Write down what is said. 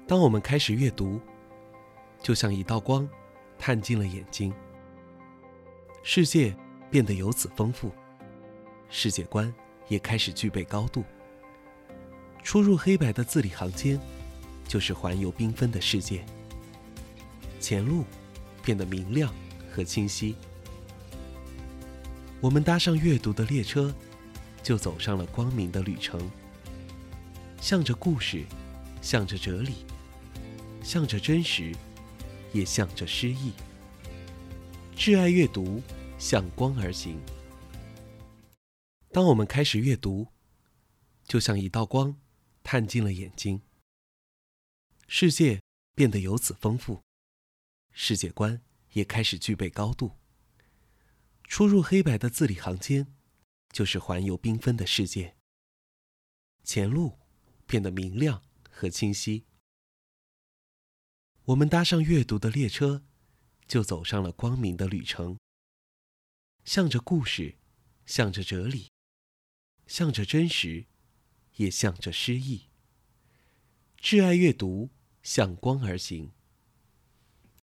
当我们开始阅读，就像一道光探进了眼睛，世界变得由此丰富，世界观也开始具备高度。出入黑白的字里行间，就是环游缤纷的世界。前路变得明亮和清晰。我们搭上阅读的列车，就走上了光明的旅程。向着故事，向着哲理，向着真实，也向着诗意。挚爱阅读，向光而行。当我们开始阅读，就像一道光探进了眼睛，世界变得由此丰富，世界观也开始具备高度。出入黑白的字里行间，就是环游缤纷的世界。前路变得明亮和清晰。我们搭上阅读的列车，就走上了光明的旅程。向着故事，向着哲理，向着真实，也向着诗意。挚爱阅读，向光而行。